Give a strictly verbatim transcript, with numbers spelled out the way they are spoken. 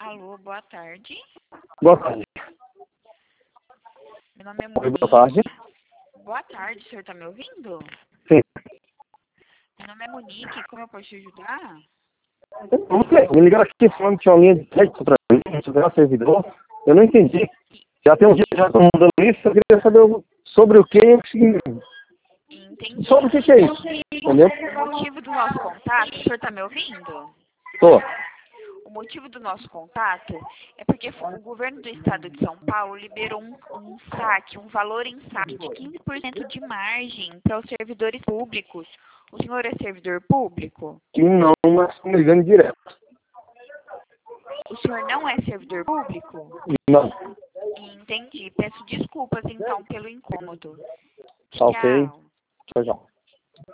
Alô, boa tarde. Boa tarde. Meu nome é Oi, Monique. boa tarde. Boa tarde, o senhor tá me ouvindo? Sim. Meu nome é Monique, como eu posso te ajudar? Não sei, me ligaram aqui falando que tinha uma linha de crédito pra mim, para servidor. Eu não entendi. Já tem um dia que já estão mudando isso, eu queria saber o- sobre o que eu consegui. Entendi. Sobre o que, que é isso, entendeu? O motivo do nosso contato, o senhor tá me ouvindo? Tô. O motivo do nosso contato é porque fo- o governo do estado de São Paulo liberou um, um saque, um valor em saque de quinze por cento de margem para os servidores públicos. O senhor é servidor público? Que não, mas estão me ligando direto. O senhor não é servidor público? Não. Entendi. Peço desculpas então pelo incômodo. Tá ok. Tchau. Tchau, tchau.